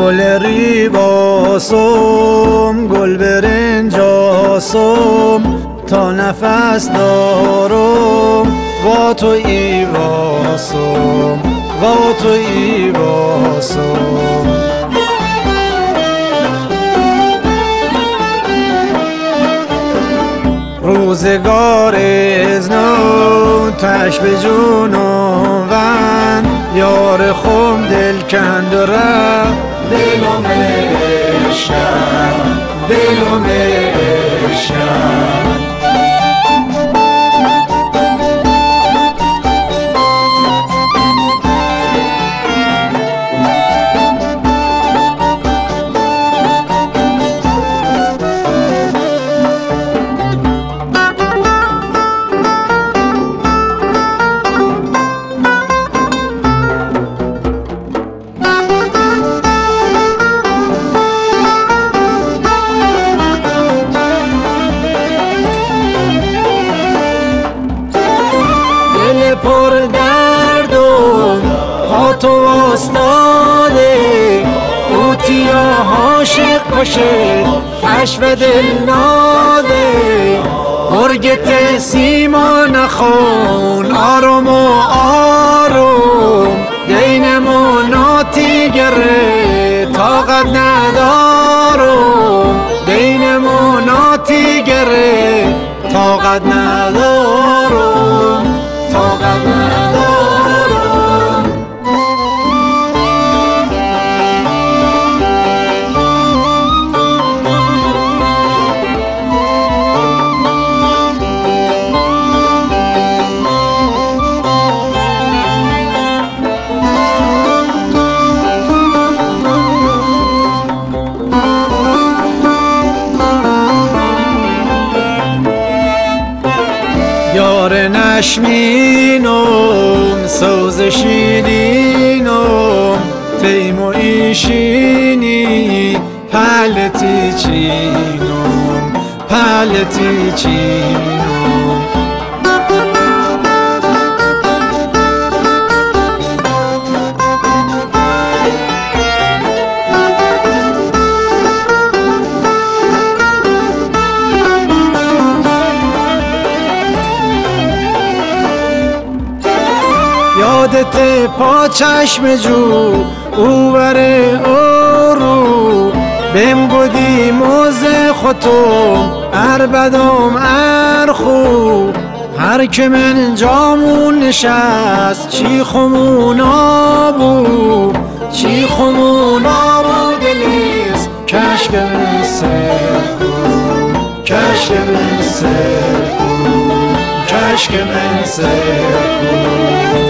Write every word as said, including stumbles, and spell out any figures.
گل ریباسم گل برنجاسم تا نفس دارم با تو ایواسم با تو ایواسم روزگار از نو تش به جونم ون یار خم دل کند و رفت دلم عشقم دلم عشقم پر دردم ها تو استاده اوتیا عاشق کشد تش و دل ناده برگت سیما نخون آروم و آروم دینمو ناتی گره طاقت ندارم دینمو ناتی گره طاقت ندارم طاقت ندارم یار نشمینم سوز شیرینم تیم و ایشینی پلتی چینم پلتی چینم یادت پا چشم جو اووره اورو بهم گودی موزه خودم اربدم ارخو هر که من جامون نشست چی خمون آبو چی خمون آبو دلیست کشک من سرخو کشک من سرخو کشک من سرخو